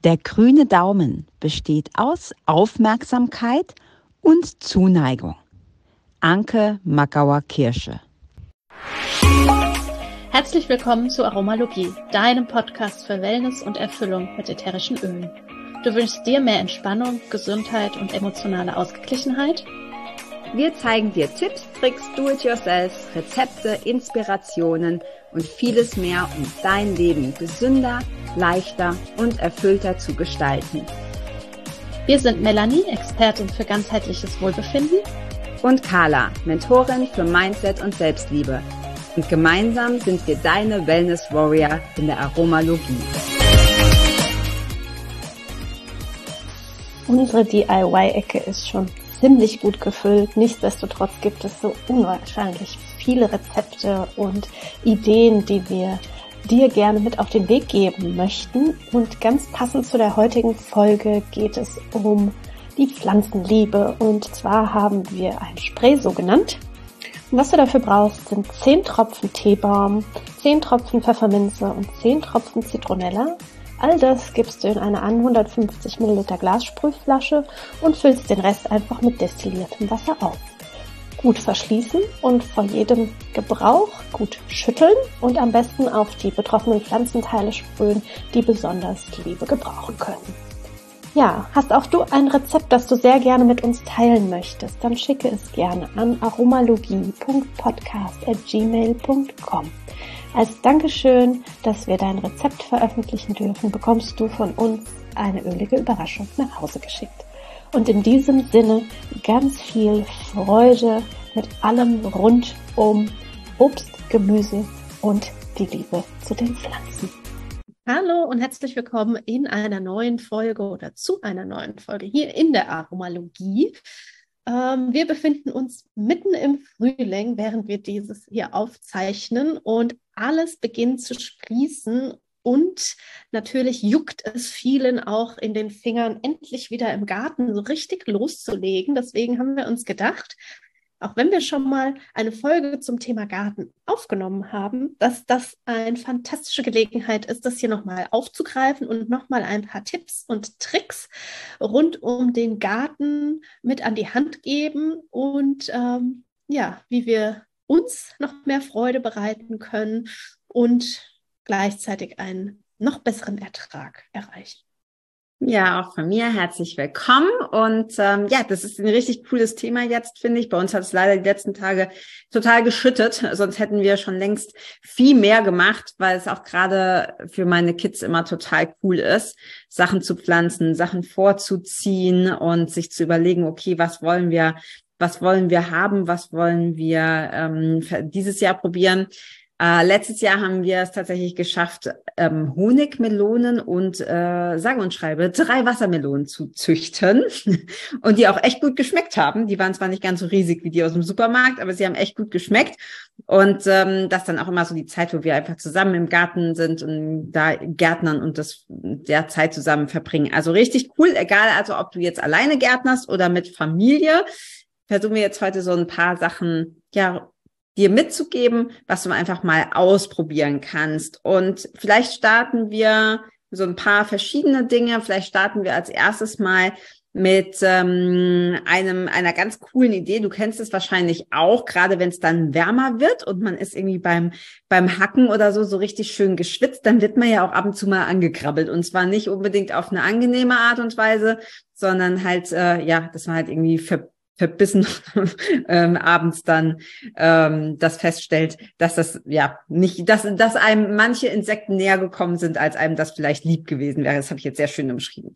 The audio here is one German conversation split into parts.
Der grüne Daumen besteht aus Aufmerksamkeit und Zuneigung. Anke Makauer-Kirsche. Herzlich willkommen zu Aromalogie, deinem Podcast für Wellness und Erfüllung mit ätherischen Ölen. Du wünschst dir mehr Entspannung, Gesundheit und emotionale Ausgeglichenheit? Wir zeigen dir Tipps, Tricks, Do-it-yourself, Rezepte, Inspirationen und vieles mehr, um dein Leben gesünder, leichter und erfüllter zu gestalten. Wir sind Melanie, Expertin für ganzheitliches Wohlbefinden, und Carla, Mentorin für Mindset und Selbstliebe. Und gemeinsam sind wir deine Wellness Warrior in der Aromalogie. Unsere DIY-Ecke ist schon ziemlich gut gefüllt. Nichtsdestotrotz gibt es so unwahrscheinlich viele Rezepte und Ideen, die wir dir gerne mit auf den Weg geben möchten. Und ganz passend zu der heutigen Folge geht es um die Pflanzenliebe. Und zwar haben wir ein Spray so genannt. Und was du dafür brauchst, sind 10 Tropfen Teebaum, 10 Tropfen Pfefferminze und 10 Tropfen Zitronella. All das gibst du in eine 150 ml Glassprühflasche und füllst den Rest einfach mit destilliertem Wasser auf. Gut verschließen und vor jedem Gebrauch gut schütteln und am besten auf die betroffenen Pflanzenteile sprühen, die besonders Liebe gebrauchen können. Ja, hast auch du ein Rezept, das du sehr gerne mit uns teilen möchtest, dann schicke es gerne an aromalogie.podcast@gmail.com. Als Dankeschön, dass wir dein Rezept veröffentlichen dürfen, bekommst du von uns eine ölige Überraschung nach Hause geschickt. Und in diesem Sinne ganz viel Freude mit allem rund um Obst, Gemüse und die Liebe zu den Pflanzen. Hallo und herzlich willkommen in einer neuen Folge oder zu einer neuen Folge hier in der Aromalogie. Wir befinden uns mitten im Frühling, während wir dieses hier aufzeichnen und alles beginnt zu sprießen und natürlich juckt es vielen auch in den Fingern, endlich wieder im Garten so richtig loszulegen. Deswegen haben wir uns gedacht, auch wenn wir schon mal eine Folge zum Thema Garten aufgenommen haben, dass das eine fantastische Gelegenheit ist, das hier nochmal aufzugreifen und nochmal ein paar Tipps und Tricks rund um den Garten mit an die Hand geben und wie wir uns noch mehr Freude bereiten können und gleichzeitig einen noch besseren Ertrag erreichen. Ja, auch von mir herzlich willkommen und das ist ein richtig cooles Thema jetzt, finde ich. Bei uns hat es leider die letzten Tage total geschüttet, sonst hätten wir schon längst viel mehr gemacht, weil es auch gerade für meine Kids immer total cool ist, Sachen zu pflanzen, Sachen vorzuziehen und sich zu überlegen, okay, was wollen wir haben, was wollen wir dieses Jahr probieren. Letztes Jahr haben wir es tatsächlich geschafft, Honigmelonen und sage und schreibe 3 Wassermelonen zu züchten und die auch echt gut geschmeckt haben. Die waren zwar nicht ganz so riesig wie die aus dem Supermarkt, aber sie haben echt gut geschmeckt und das dann auch immer so die Zeit, wo wir einfach zusammen im Garten sind und da gärtnern und der Zeit zusammen verbringen. Also richtig cool, egal also ob du jetzt alleine gärtnerst oder mit Familie. Versuchen wir jetzt heute so ein paar Sachen, dir mitzugeben, was du einfach mal ausprobieren kannst. Und vielleicht starten wir so ein paar verschiedene Dinge. Vielleicht starten wir als erstes mal mit einer ganz coolen Idee. Du kennst es wahrscheinlich auch, gerade wenn es dann wärmer wird und man ist irgendwie beim Hacken oder so richtig schön geschwitzt, dann wird man ja auch ab und zu mal angekrabbelt. Und zwar nicht unbedingt auf eine angenehme Art und Weise, sondern halt, dass man halt irgendwie verbissen abends dann das feststellt, dass das nicht, dass einem manche Insekten näher gekommen sind, als einem das vielleicht lieb gewesen wäre. Das habe ich jetzt sehr schön umschrieben.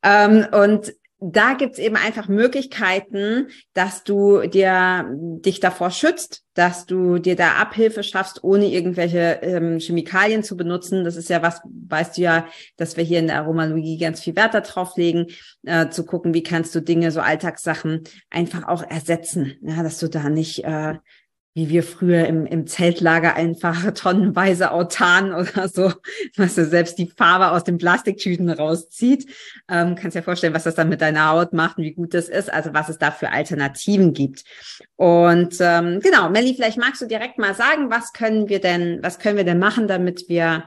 Und da gibt's eben einfach Möglichkeiten, dass du dich davor schützt, dass du dir da Abhilfe schaffst, ohne irgendwelche Chemikalien zu benutzen. Das ist ja was, weißt du ja, dass wir hier in der Aromalogie ganz viel Wert darauf legen, zu gucken, wie kannst du Dinge, so Alltagssachen einfach auch ersetzen, ja, dass du da nicht wie wir früher im Zeltlager einfach tonnenweise Autan oder so, was du selbst die Farbe aus den Plastiktüten rauszieht. Kannst dir vorstellen, was das dann mit deiner Haut macht und wie gut das ist, also was es da für Alternativen gibt. Und genau, Melli, vielleicht magst du direkt mal sagen, was können wir denn machen, damit wir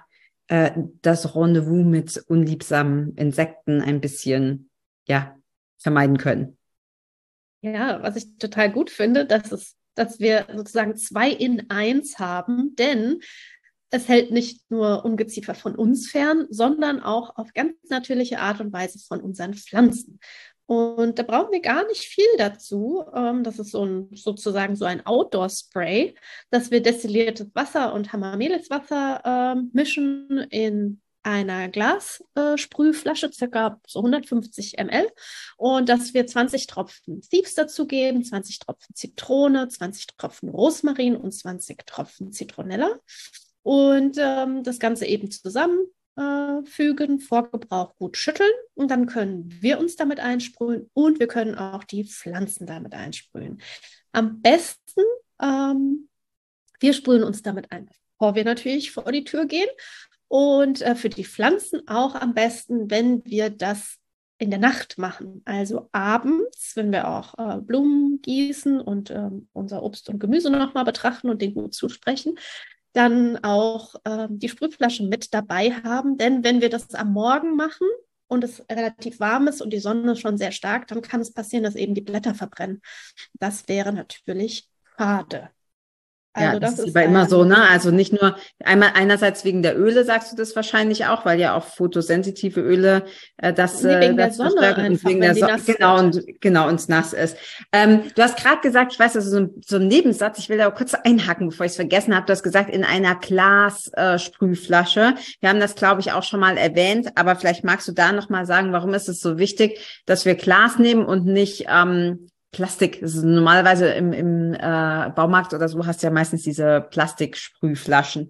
das Rendezvous mit unliebsamen Insekten ein bisschen, ja, vermeiden können. Ja, was ich total gut finde, dass wir sozusagen 2 in 1 haben, denn es hält nicht nur Ungeziefer von uns fern, sondern auch auf ganz natürliche Art und Weise von unseren Pflanzen. Und da brauchen wir gar nicht viel dazu. Das ist sozusagen so ein Outdoor-Spray, dass wir destilliertes Wasser und Hammermeliswasser mischen in einer Glassprühflasche, circa so 150 ml, und dass wir 20 Tropfen Thieves dazugeben, 20 Tropfen Zitrone, 20 Tropfen Rosmarin und 20 Tropfen Zitronella. Und das Ganze eben zusammenfügen, vor Gebrauch gut schütteln, und dann können wir uns damit einsprühen und wir können auch die Pflanzen damit einsprühen. Am besten, wir sprühen uns damit ein, bevor wir natürlich vor die Tür gehen, und für die Pflanzen auch am besten, wenn wir das in der Nacht machen, also abends, wenn wir auch Blumen gießen und unser Obst und Gemüse nochmal betrachten und den gut zusprechen, dann auch die Sprühflasche mit dabei haben. Denn wenn wir das am Morgen machen und es relativ warm ist und die Sonne schon sehr stark, dann kann es passieren, dass eben die Blätter verbrennen. Das wäre natürlich schade. Also ja, das ist aber immer so, ne? Also nicht nur einerseits wegen der Öle, sagst du das wahrscheinlich auch, weil ja auch photosensitive Öle wegen der Sonne einfach, wegen der Sonne, genau, und es nass ist. Du hast gerade gesagt, ich weiß, das ist so ein Nebensatz, ich will da kurz einhaken, bevor ich es vergessen habe. Du hast gesagt, in einer Glassprühflasche. Wir haben das, glaube ich, auch schon mal erwähnt, aber vielleicht magst du da nochmal sagen, warum ist es so wichtig, dass wir Glas nehmen und nicht Plastik. Das ist normalerweise im Baumarkt oder so hast du ja meistens diese Plastiksprühflaschen.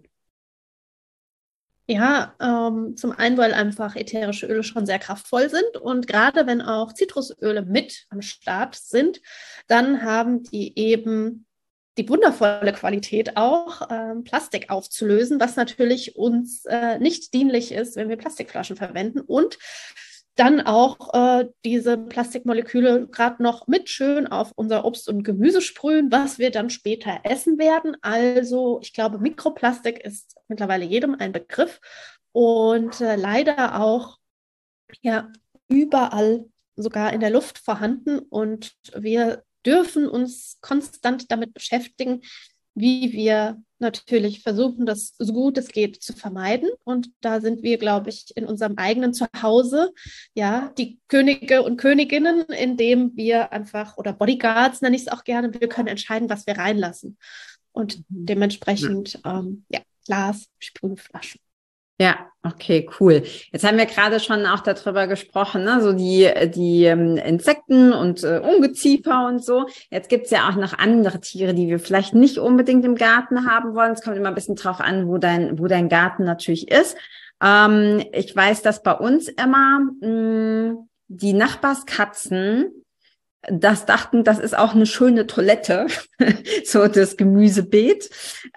Ja, zum einen, weil einfach ätherische Öle schon sehr kraftvoll sind, und gerade wenn auch Zitrusöle mit am Start sind, dann haben die eben die wundervolle Qualität auch, Plastik aufzulösen, was natürlich uns nicht dienlich ist, wenn wir Plastikflaschen verwenden, und dann auch diese Plastikmoleküle gerade noch mit schön auf unser Obst und Gemüse sprühen, was wir dann später essen werden. Also ich glaube, Mikroplastik ist mittlerweile jedem ein Begriff und leider auch ja überall, sogar in der Luft vorhanden. Und wir dürfen uns konstant damit beschäftigen, wie wir natürlich versuchen, das so gut es geht zu vermeiden. Und da sind wir, glaube ich, in unserem eigenen Zuhause, ja, die Könige und Königinnen, indem wir einfach, oder Bodyguards nenne ich es auch gerne, wir können entscheiden, was wir reinlassen. Und dementsprechend, Glas, Sprühflaschen. Ja, okay, cool. Jetzt haben wir gerade schon auch darüber gesprochen, ne? So die Insekten und Ungeziefer und so. Jetzt gibt's ja auch noch andere Tiere, die wir vielleicht nicht unbedingt im Garten haben wollen. Es kommt immer ein bisschen drauf an, wo dein Garten natürlich ist. Ich weiß, dass bei uns immer die Nachbarskatzen dachten, das ist auch eine schöne Toilette, so das Gemüsebeet.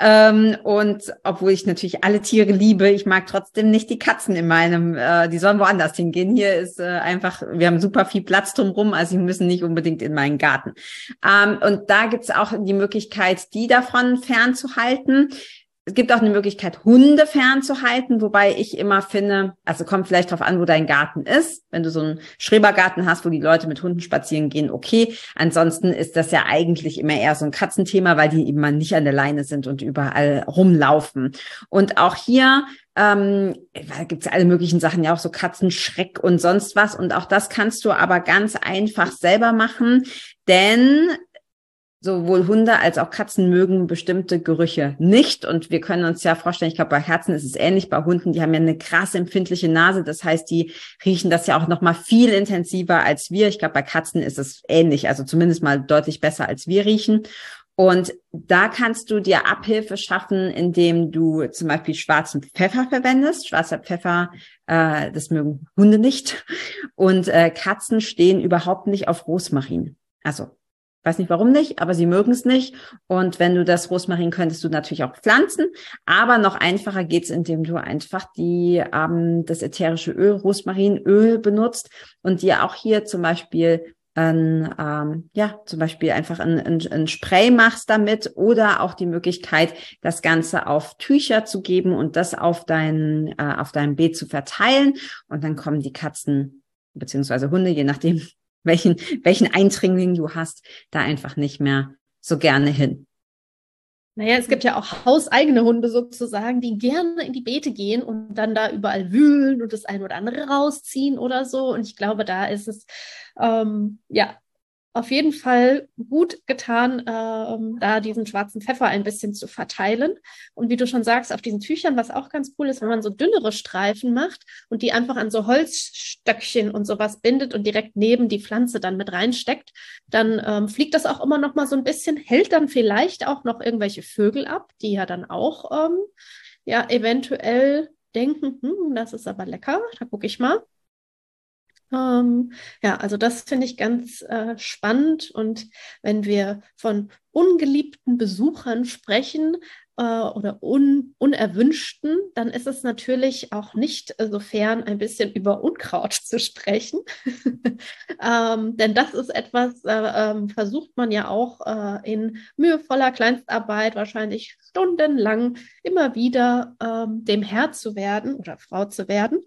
Und obwohl ich natürlich alle Tiere liebe, ich mag trotzdem nicht die Katzen in meinem, die sollen woanders hingehen. Hier ist einfach, wir haben super viel Platz drumherum, also sie müssen nicht unbedingt in meinen Garten. Und da gibt's auch die Möglichkeit, die davon fernzuhalten. Es gibt auch eine Möglichkeit, Hunde fernzuhalten, wobei ich immer finde, also kommt vielleicht drauf an, wo dein Garten ist. Wenn du so einen Schrebergarten hast, wo die Leute mit Hunden spazieren gehen, okay. Ansonsten ist das ja eigentlich immer eher so ein Katzenthema, weil die eben mal nicht an der Leine sind und überall rumlaufen. Und auch hier gibt es alle möglichen Sachen, ja auch so Katzenschreck und sonst was. Und auch das kannst du aber ganz einfach selber machen, denn sowohl Hunde als auch Katzen mögen bestimmte Gerüche nicht. Und wir können uns ja vorstellen, ich glaube, bei Katzen ist es ähnlich, bei Hunden, die haben ja eine krass empfindliche Nase. Das heißt, die riechen das ja auch noch mal viel intensiver als wir. Ich glaube, bei Katzen ist es ähnlich, also zumindest mal deutlich besser als wir riechen. Und da kannst du dir Abhilfe schaffen, indem du zum Beispiel schwarzen Pfeffer verwendest. Schwarzer Pfeffer, das mögen Hunde nicht. Und Katzen stehen überhaupt nicht auf Rosmarin. Also weiß nicht, warum nicht, aber sie mögen es nicht. Und wenn du das Rosmarin könntest du natürlich auch pflanzen. Aber noch einfacher geht's, indem du einfach das ätherische Öl, Rosmarinöl benutzt und dir auch hier zum Beispiel zum Beispiel einfach ein Spray machst damit oder auch die Möglichkeit, das Ganze auf Tücher zu geben und das auf dein Beet zu verteilen. Und dann kommen die Katzen beziehungsweise Hunde, je nachdem, welchen Eindringling du hast, da einfach nicht mehr so gerne hin. Naja, es gibt ja auch hauseigene Hunde sozusagen, die gerne in die Beete gehen und dann da überall wühlen und das ein oder andere rausziehen oder so. Und ich glaube, da ist es auf jeden Fall gut getan, da diesen schwarzen Pfeffer ein bisschen zu verteilen. Und wie du schon sagst, auf diesen Tüchern, was auch ganz cool ist, wenn man so dünnere Streifen macht und die einfach an so Holzstöckchen und sowas bindet und direkt neben die Pflanze dann mit reinsteckt, dann fliegt das auch immer noch mal so ein bisschen, hält dann vielleicht auch noch irgendwelche Vögel ab, die ja dann auch eventuell denken, das ist aber lecker, da gucke ich mal. Also das finde ich ganz spannend. Und wenn wir von ungeliebten Besuchern sprechen oder unerwünschten, dann ist es natürlich auch nicht so fern, ein bisschen über Unkraut zu sprechen. Denn das ist etwas, versucht man ja auch in mühevoller Kleinstarbeit wahrscheinlich stundenlang immer wieder dem Herr zu werden oder Frau zu werden.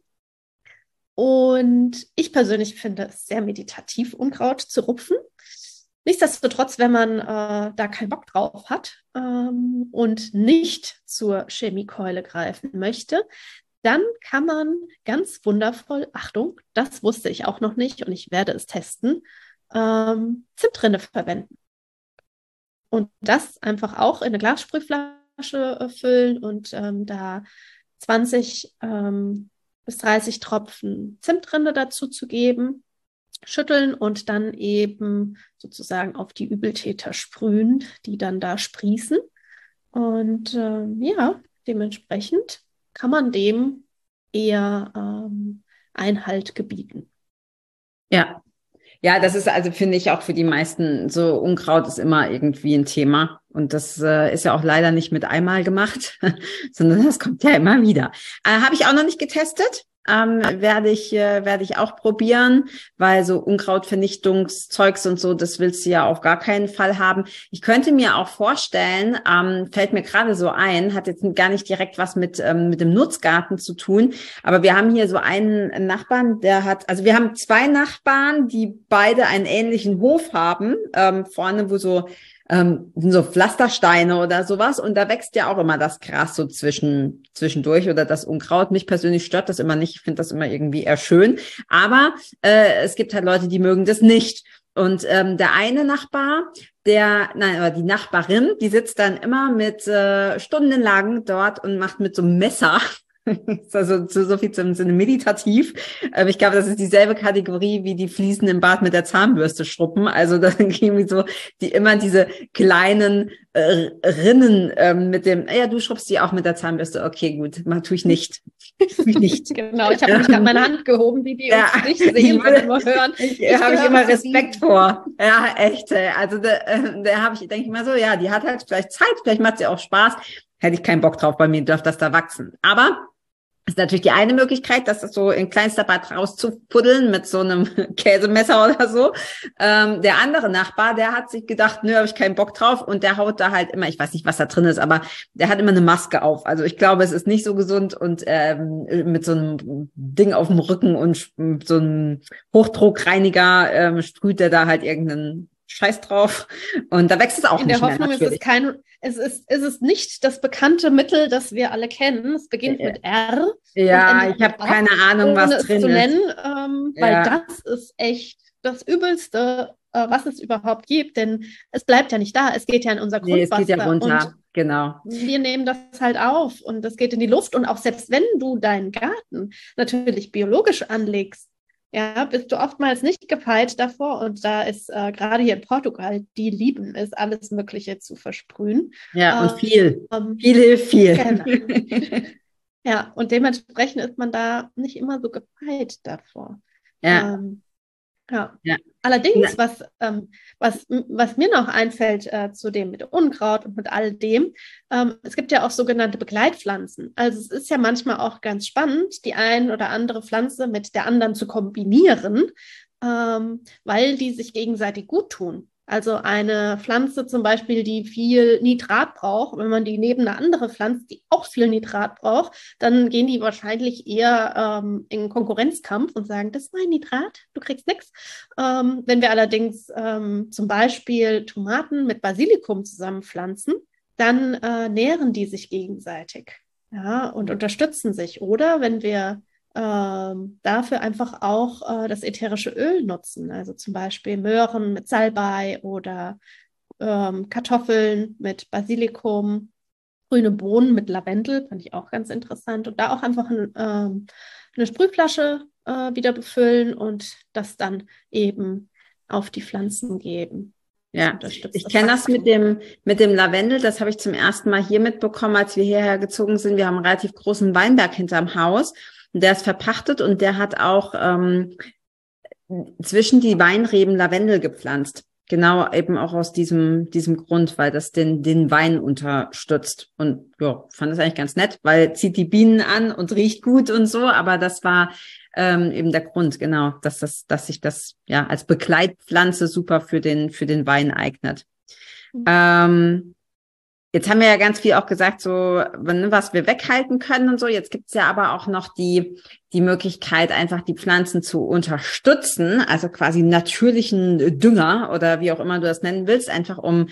Und ich persönlich finde es sehr meditativ, Unkraut zu rupfen. Nichtsdestotrotz, wenn man da keinen Bock drauf hat und nicht zur Chemiekeule greifen möchte, dann kann man ganz wundervoll, Achtung, das wusste ich auch noch nicht und ich werde es testen, Zimtrinde verwenden. Und das einfach auch in eine Glassprühflasche füllen und da 20 bis 30 Tropfen Zimtrinde dazu zu geben, schütteln und dann eben sozusagen auf die Übeltäter sprühen, die dann da sprießen. Und dementsprechend kann man dem eher Einhalt gebieten. Ja. Ja, das ist also, finde ich, auch für die meisten so, Unkraut ist immer irgendwie ein Thema. Und das ist ja auch leider nicht mit einmal gemacht, sondern das kommt ja immer wieder. Habe ich auch noch nicht getestet. Werde ich auch probieren, weil so Unkrautvernichtungszeugs und so, das willst du ja auf gar keinen Fall haben. Ich könnte mir auch vorstellen, fällt mir gerade so ein, hat jetzt gar nicht direkt was mit dem Nutzgarten zu tun, aber wir haben hier so einen Nachbarn, also wir haben zwei Nachbarn, die beide einen ähnlichen Hof haben, vorne, wo so Pflastersteine oder sowas. Und da wächst ja auch immer das Gras so zwischendurch oder das Unkraut. Mich persönlich stört das immer nicht. Ich finde das immer irgendwie eher schön. Aber es gibt halt Leute, die mögen das nicht. Und der eine Nachbar, oder die Nachbarin, die sitzt dann immer mit stundenlang dort und macht mit so einem Messer. Also so viel zum Sinne meditativ. Ich glaube, das ist dieselbe Kategorie wie die Fliesen im Bad mit der Zahnbürste schruppen. Also da irgendwie so immer diese kleinen Rinnen mit dem, ja, du schrubbst die auch mit der Zahnbürste. Okay, gut, tue ich nicht. Tue ich nicht. Genau, ich habe mich gerade meine Hand gehoben, die uns nicht sehen, sondern nur hören. Habe ich immer Respekt vor. Ja, echt. Also da denke ich mal so, ja, die hat halt vielleicht Zeit, vielleicht macht sie auch Spaß. Hätte ich keinen Bock drauf, bei mir darf das da wachsen. Aber ist natürlich die eine Möglichkeit, das so in kleinster Bad rauszupuddeln mit so einem Käsemesser oder so. Der andere Nachbar, der hat sich gedacht, nö, habe ich keinen Bock drauf, und der haut da halt immer, ich weiß nicht, was da drin ist, aber der hat immer eine Maske auf. Also ich glaube, es ist nicht so gesund, und mit so einem Ding auf dem Rücken und so einem Hochdruckreiniger sprüht der da halt irgendeinen Scheiß drauf, und da wächst es auch in nicht der Hoffnung, mehr. Es ist nicht das bekannte Mittel, das wir alle kennen. Es beginnt mit R. Ja, ich habe keine Ahnung, was drin ist. Weil das ist echt das Übelste, was es überhaupt gibt, denn es bleibt ja nicht da. Es geht ja in unser Grundwasser. Es geht ja runter, genau. Wir nehmen das halt auf und das geht in die Luft. Und auch selbst wenn du deinen Garten natürlich biologisch anlegst, ja, bist du oftmals nicht gefeit davor, und da ist gerade hier in Portugal, die lieben es, alles Mögliche zu versprühen. Ja, und viel hilft viel. Genau. Ja, und dementsprechend ist man da nicht immer so gefeit davor. Ja. Ja. Allerdings, was mir noch einfällt zu dem mit Unkraut und mit all dem, es gibt ja auch sogenannte Begleitpflanzen. Also es ist ja manchmal auch ganz spannend, die ein oder andere Pflanze mit der anderen zu kombinieren. weil die sich gegenseitig gut tun. Also eine Pflanze zum Beispiel, die viel Nitrat braucht, wenn man die neben eine andere Pflanze, die auch viel Nitrat braucht, dann gehen die wahrscheinlich eher in Konkurrenzkampf und sagen, das ist mein Nitrat, du kriegst nichts. Wenn wir allerdings zum Beispiel Tomaten mit Basilikum zusammenpflanzen, dann nähren die sich gegenseitig, ja, und unterstützen sich. Oder wenn wir dafür einfach auch das ätherische Öl nutzen, also zum Beispiel Möhren mit Salbei oder Kartoffeln mit Basilikum, grüne Bohnen mit Lavendel, fand ich auch ganz interessant. Und da auch einfach eine Sprühflasche wieder befüllen und das dann eben auf die Pflanzen geben. Ja, ich kenne das mit dem Lavendel, das habe ich zum ersten Mal hier mitbekommen, als wir hierher gezogen sind. Wir haben einen relativ großen Weinberg hinterm Haus. Der ist verpachtet und der hat auch zwischen die Weinreben Lavendel gepflanzt. Genau, eben auch aus diesem Grund, weil das den Wein unterstützt. Und ja, fand das eigentlich ganz nett, weil zieht die Bienen an und riecht gut und so. Aber das war eben der Grund, genau, dass sich das ja als Begleitpflanze super für den Wein eignet. Jetzt haben wir ja ganz viel auch gesagt, so was wir weghalten können und so. Jetzt gibt's ja aber auch noch die Möglichkeit, einfach die Pflanzen zu unterstützen, also quasi natürlichen Dünger oder wie auch immer du das nennen willst, einfach um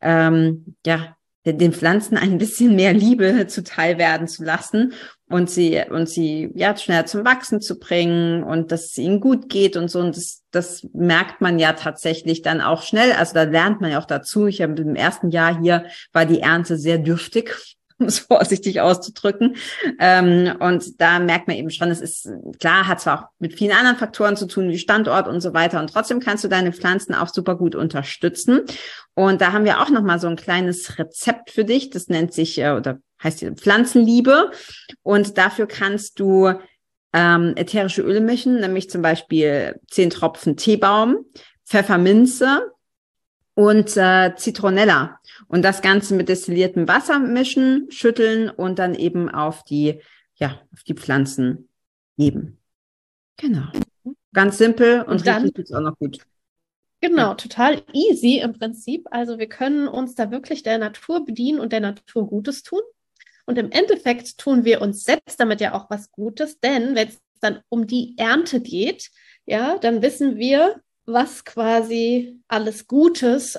den Pflanzen ein bisschen mehr Liebe zuteil werden zu lassen und sie ja schneller zum Wachsen zu bringen und dass es ihnen gut geht und so. Und das merkt man ja tatsächlich dann auch schnell. Also da lernt man ja auch dazu. Ich habe im ersten Jahr hier war die Ernte sehr dürftig, um es vorsichtig auszudrücken. Und da merkt man eben schon, es ist klar, hat zwar auch mit vielen anderen Faktoren zu tun, wie Standort und so weiter. Und trotzdem kannst du deine Pflanzen auch super gut unterstützen. Und da haben wir auch nochmal so ein kleines Rezept für dich. Das nennt sich, oder heißt hier Pflanzenliebe. Und dafür kannst du ätherische Öle mischen, nämlich zum Beispiel 10 Tropfen Teebaum, Pfefferminze und Zitronella. Und das Ganze mit destilliertem Wasser mischen, schütteln und dann eben auf die Pflanzen geben. Genau. Ganz simpel und dann richtig tut's auch noch gut. Genau, total easy im Prinzip. Also wir können uns da wirklich der Natur bedienen und der Natur Gutes tun. Und im Endeffekt tun wir uns selbst damit ja auch was Gutes, denn wenn es dann um die Ernte geht, ja, dann wissen wir, was quasi alles Gutes,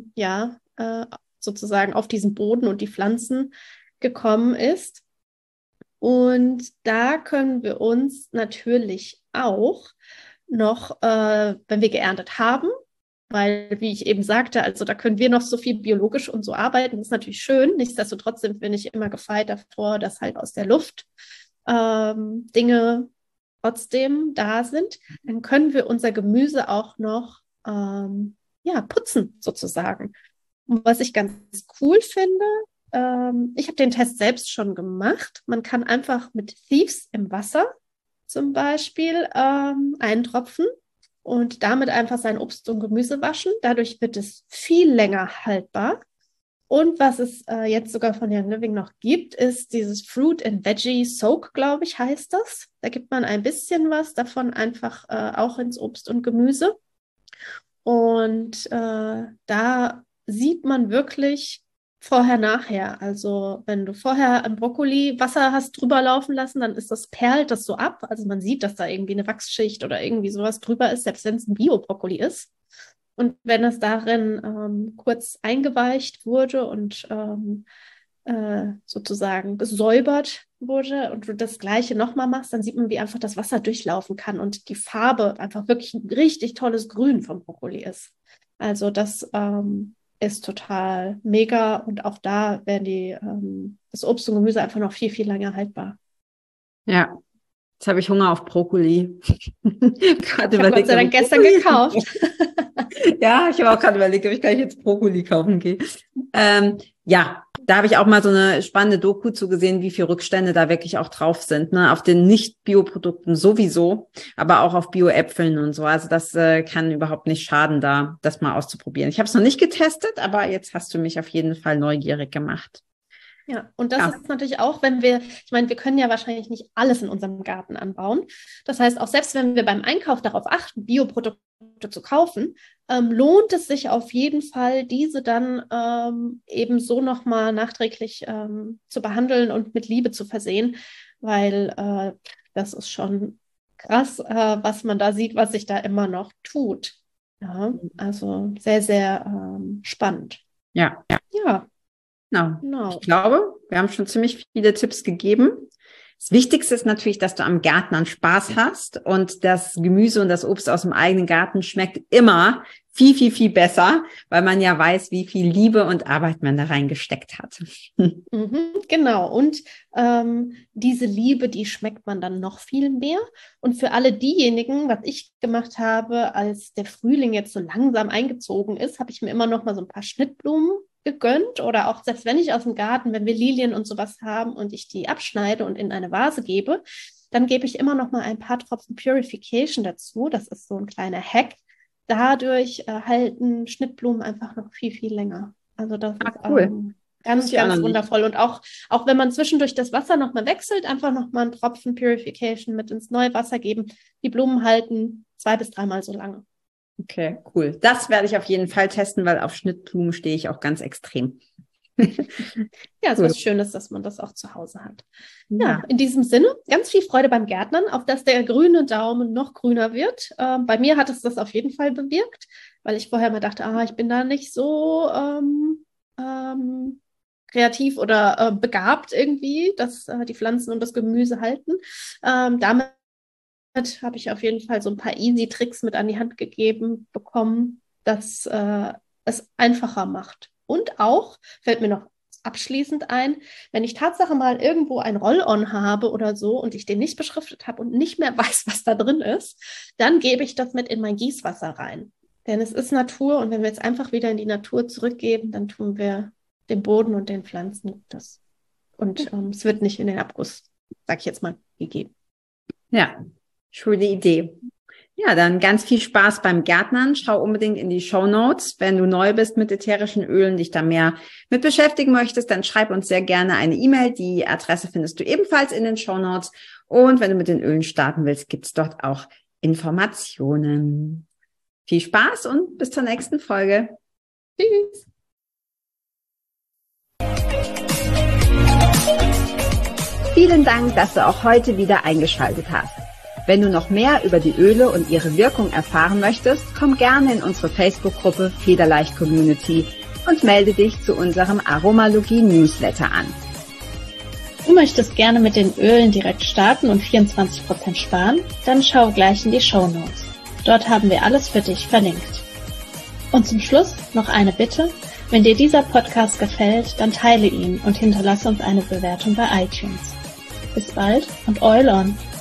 sozusagen auf diesen Boden und die Pflanzen gekommen ist. Und da können wir uns natürlich auch noch, wenn wir geerntet haben, weil, wie ich eben sagte, also da können wir noch so viel biologisch und so arbeiten. Das ist natürlich schön. Nichtsdestotrotz bin ich immer gefeit davor, dass halt aus der Luft Dinge trotzdem da sind. Dann können wir unser Gemüse auch noch putzen sozusagen. Und was ich ganz cool finde, ich habe den Test selbst schon gemacht. Man kann einfach mit Thieves im Wasser zum Beispiel eintropfen und damit einfach sein Obst und Gemüse waschen. Dadurch wird es viel länger haltbar. Und was es jetzt sogar von Young Living noch gibt, ist dieses Fruit and Veggie Soak, glaube ich, heißt das. Da gibt man ein bisschen was davon einfach auch ins Obst und Gemüse. Und da sieht man wirklich vorher, nachher. Also wenn du vorher ein Brokkoli Wasser hast drüber laufen lassen, dann perlt das so ab. Also man sieht, dass da irgendwie eine Wachsschicht oder irgendwie sowas drüber ist, selbst wenn es ein Bio-Brokkoli ist. Und wenn es darin kurz eingeweicht wurde und sozusagen gesäubert wurde und du das Gleiche nochmal machst, dann sieht man, wie einfach das Wasser durchlaufen kann und die Farbe einfach wirklich ein richtig tolles Grün vom Brokkoli ist. Also das ist total mega und auch da werden das Obst und Gemüse einfach noch viel, viel länger haltbar. Ja, jetzt habe ich Hunger auf Brokkoli. Ich habe Gott sei Dank gestern gekauft. Ja, ich habe auch gerade überlegt, ob ich gleich jetzt Brokkoli kaufen gehe. Da habe ich auch mal so eine spannende Doku zugesehen, wie viel Rückstände da wirklich auch drauf sind, ne? Auf den Nicht-Bio-Produkten sowieso, aber auch auf Bio-Äpfeln und so. Also das kann überhaupt nicht schaden, da das mal auszuprobieren. Ich habe es noch nicht getestet, aber jetzt hast du mich auf jeden Fall neugierig gemacht. Ja, und das ist natürlich auch, wir können ja wahrscheinlich nicht alles in unserem Garten anbauen. Das heißt, auch selbst wenn wir beim Einkauf darauf achten, Bioprodukte zu kaufen, lohnt es sich auf jeden Fall, diese dann eben so nochmal nachträglich zu behandeln und mit Liebe zu versehen, weil das ist schon krass, was man da sieht, was sich da immer noch tut. Ja, also sehr, sehr spannend. Ja. Genau. Ich glaube, wir haben schon ziemlich viele Tipps gegeben. Das Wichtigste ist natürlich, dass du am Gärtnern Spaß hast und das Gemüse und das Obst aus dem eigenen Garten schmeckt immer viel, viel, viel besser, weil man ja weiß, wie viel Liebe und Arbeit man da reingesteckt hat. Genau. Und diese Liebe, die schmeckt man dann noch viel mehr. Und für alle diejenigen, was ich gemacht habe, als der Frühling jetzt so langsam eingezogen ist, habe ich mir immer noch mal so ein paar Schnittblumen gegönnt oder auch selbst wenn ich aus dem Garten, wenn wir Lilien und sowas haben und ich die abschneide und in eine Vase gebe, dann gebe ich immer noch mal ein paar Tropfen Purification dazu. Das ist so ein kleiner Hack. Dadurch halten Schnittblumen einfach noch viel, viel länger. Also das ist cool. Ganz, ganz wundervoll. Und auch wenn man zwischendurch das Wasser noch mal wechselt, einfach noch mal einen Tropfen Purification mit ins neue Wasser geben. Die Blumen halten 2 bis 3 Mal so lange. Okay, cool. Das werde ich auf jeden Fall testen, weil auf Schnittblumen stehe ich auch ganz extrem. Ja, es ist was Schönes, dass man das auch zu Hause hat. Ja, in diesem Sinne, ganz viel Freude beim Gärtnern, auf dass der grüne Daumen noch grüner wird. Bei mir hat es das auf jeden Fall bewirkt, weil ich vorher mal dachte, ich bin da nicht so kreativ oder begabt irgendwie, dass die Pflanzen und das Gemüse halten. Damit habe ich auf jeden Fall so ein paar Easy-Tricks mit an die Hand bekommen, dass es einfacher macht. Und auch, fällt mir noch abschließend ein, wenn ich Tatsache mal irgendwo ein Roll-on habe oder so und ich den nicht beschriftet habe und nicht mehr weiß, was da drin ist, dann gebe ich das mit in mein Gießwasser rein. Denn es ist Natur und wenn wir jetzt einfach wieder in die Natur zurückgeben, dann tun wir dem Boden und den Pflanzen das. Und es wird nicht in den Abguss, sag ich jetzt mal, gegeben. Ja, schöne Idee. Ja, dann ganz viel Spaß beim Gärtnern. Schau unbedingt in die Shownotes. Wenn du neu bist mit ätherischen Ölen, dich da mehr mit beschäftigen möchtest, dann schreib uns sehr gerne eine E-Mail. Die Adresse findest du ebenfalls in den Shownotes. Und wenn du mit den Ölen starten willst, gibt's dort auch Informationen. Viel Spaß und bis zur nächsten Folge. Tschüss. Vielen Dank, dass du auch heute wieder eingeschaltet hast. Wenn du noch mehr über die Öle und ihre Wirkung erfahren möchtest, komm gerne in unsere Facebook-Gruppe Federleicht Community und melde dich zu unserem Aromalogie-Newsletter an. Du möchtest gerne mit den Ölen direkt starten und 24% sparen? Dann schau gleich in die Shownotes. Dort haben wir alles für dich verlinkt. Und zum Schluss noch eine Bitte. Wenn dir dieser Podcast gefällt, dann teile ihn und hinterlasse uns eine Bewertung bei iTunes. Bis bald und Oil on!